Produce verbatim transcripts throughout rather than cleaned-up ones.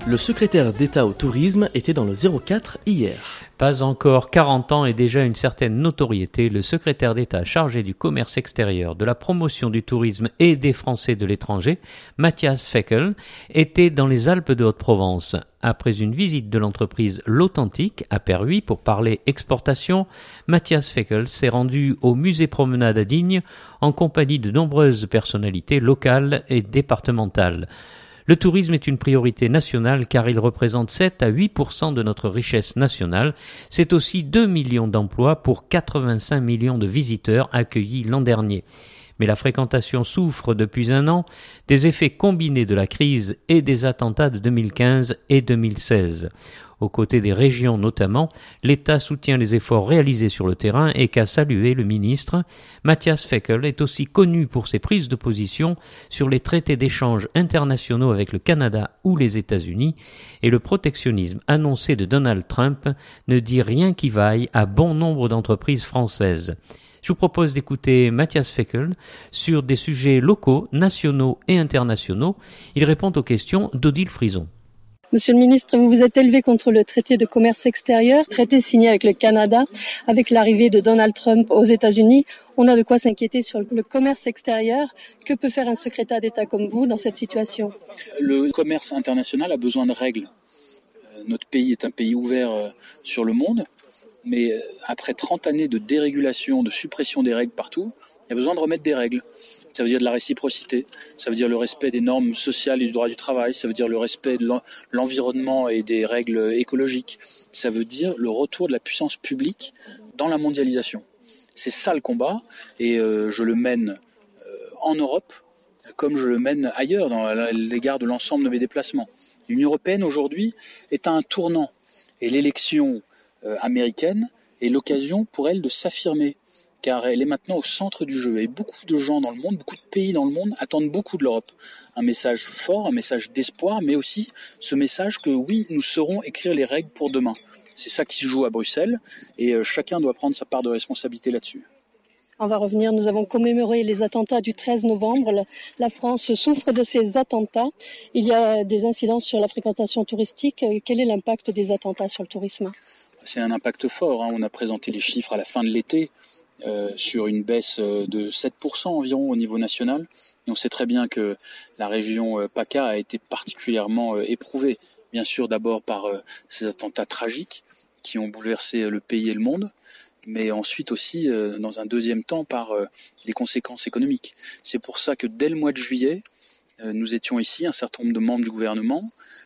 Le secrétaire d'État au tourisme était dans le zéro quatre hier. Pas encore quarante ans et déjà une certaine notoriété, le secrétaire d'État chargé du commerce extérieur, de la promotion du tourisme et des Français de l'étranger, Matthias Fekl, était dans les Alpes de Haute-Provence. Après une visite de l'entreprise L'Authentique à Perhuis pour parler exportation, Matthias Fekl s'est rendu au musée Promenade à Digne en compagnie de nombreuses personnalités locales et départementales. Le tourisme est une priorité nationale car il représente sept à huit pour cent de notre richesse nationale. C'est aussi deux millions d'emplois pour quatre-vingt-cinq millions de visiteurs accueillis l'an dernier. Mais la fréquentation souffre depuis un an des effets combinés de la crise et des attentats de deux mille quinze et deux mille seize. Aux côtés des régions notamment, l'État soutient les efforts réalisés sur le terrain et qu'a salué le ministre. Matthias Fekl est aussi connu pour ses prises de position sur les traités d'échange internationaux avec le Canada ou les États-Unis, et le protectionnisme annoncé de Donald Trump ne dit rien qui vaille à bon nombre d'entreprises françaises. Je vous propose d'écouter Matthias Fekl sur des sujets locaux, nationaux et internationaux. Il répond aux questions d'Odile Frison. Monsieur le ministre, vous vous êtes élevé contre le traité de commerce extérieur, traité signé avec le Canada, avec l'arrivée de Donald Trump aux États-Unis. On a de quoi s'inquiéter sur le commerce extérieur. Que peut faire un secrétaire d'État comme vous dans cette situation ? Le commerce international a besoin de règles. Notre pays est un pays ouvert sur le monde, mais après trente années de dérégulation, de suppression des règles partout, il y a besoin de remettre des règles. Ça veut dire de la réciprocité, ça veut dire le respect des normes sociales et du droit du travail, ça veut dire le respect de l'environnement et des règles écologiques, ça veut dire le retour de la puissance publique dans la mondialisation. C'est ça le combat, et euh, je le mène euh, en Europe comme je le mène ailleurs, dans l'égard de l'ensemble de mes déplacements. L'Union européenne aujourd'hui est à un tournant, et l'élection euh, américaine est l'occasion pour elle de s'affirmer, car elle est maintenant au centre du jeu. Et beaucoup de gens dans le monde, beaucoup de pays dans le monde attendent beaucoup de l'Europe. Un message fort, un message d'espoir, mais aussi ce message que oui, nous saurons écrire les règles pour demain. C'est ça qui se joue à Bruxelles, et euh, chacun doit prendre sa part de responsabilité là-dessus. On va revenir, nous avons commémoré les attentats du treize novembre. La France souffre de ces attentats. Il y a des incidences sur la fréquentation touristique. Quel est l'impact des attentats sur le tourisme ? C'est un impact fort, hein. On a présenté les chiffres à la fin de l'été. Euh, sur une baisse de sept pour cent environ au niveau national. Et on sait très bien que la région euh, PACA a été particulièrement euh, éprouvée, bien sûr d'abord par euh, ces attentats tragiques qui ont bouleversé le pays et le monde, mais ensuite aussi, euh, dans un deuxième temps, par euh, les conséquences économiques. C'est pour ça que dès le mois de juillet, euh, nous étions ici, un certain nombre de membres du gouvernement,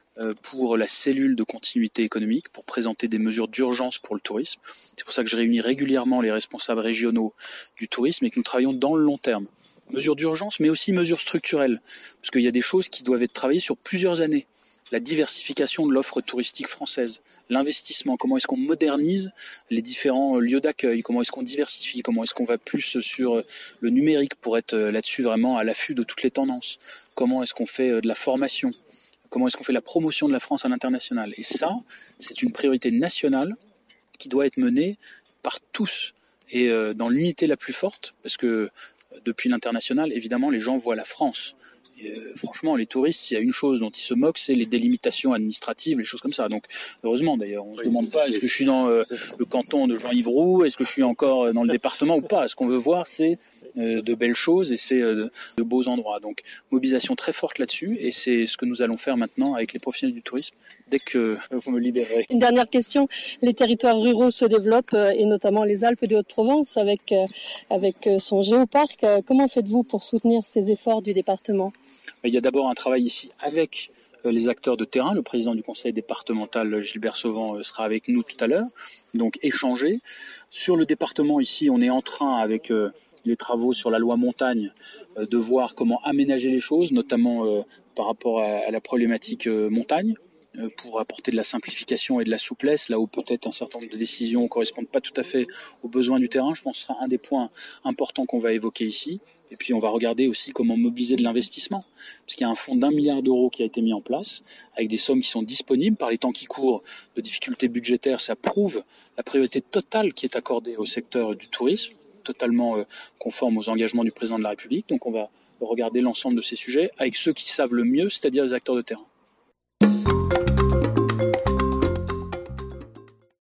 pour la cellule de continuité économique, pour présenter des mesures d'urgence pour le tourisme. C'est pour ça que je réunis régulièrement les responsables régionaux du tourisme et que nous travaillons dans le long terme. Mesures d'urgence, mais aussi mesures structurelles, parce qu'il y a des choses qui doivent être travaillées sur plusieurs années. La diversification de l'offre touristique française, l'investissement, comment est-ce qu'on modernise les différents lieux d'accueil, comment est-ce qu'on diversifie, comment est-ce qu'on va plus sur le numérique pour être là-dessus vraiment à l'affût de toutes les tendances, comment est-ce qu'on fait de la formation, comment est-ce qu'on fait la promotion de la France à l'international. Et ça, c'est une priorité nationale qui doit être menée par tous et euh, dans l'unité la plus forte, parce que euh, depuis l'international, évidemment, les gens voient la France. Et, euh, franchement, les touristes, s'il y a une chose dont ils se moquent, c'est les délimitations administratives, les choses comme ça. Donc, heureusement d'ailleurs, on ne oui, se demande pas est-ce que je suis dans euh, le canton de Jean-Yves Roux, est-ce que je suis encore dans le département ou pas. Ce qu'on veut voir, c'est de belles choses et c'est de beaux endroits. Donc mobilisation très forte là-dessus et c'est ce que nous allons faire maintenant avec les professionnels du tourisme dès que vous me libérez. Une dernière question, les territoires ruraux se développent et notamment les Alpes de Haute-Provence avec, avec son géoparc. Comment faites-vous pour soutenir ces efforts du département ? Il y a d'abord un travail ici avec les acteurs de terrain. Le président du conseil départemental, Gilbert Sauvant, sera avec nous tout à l'heure. Donc échanger. Sur le département ici, on est en train avec les travaux sur la loi montagne, euh, de voir comment aménager les choses, notamment euh, par rapport à, à la problématique euh, montagne, euh, pour apporter de la simplification et de la souplesse, là où peut-être un certain nombre de décisions ne correspondent pas tout à fait aux besoins du terrain. Je pense que ce sera un des points importants qu'on va évoquer ici. Et puis on va regarder aussi comment mobiliser de l'investissement, parce qu'il y a un fonds d'un milliard d'euros qui a été mis en place, avec des sommes qui sont disponibles. Par les temps qui courent de difficultés budgétaires, ça prouve la priorité totale qui est accordée au secteur du tourisme, totalement conforme aux engagements du président de la République. Donc on va regarder l'ensemble de ces sujets avec ceux qui savent le mieux, c'est-à-dire les acteurs de terrain.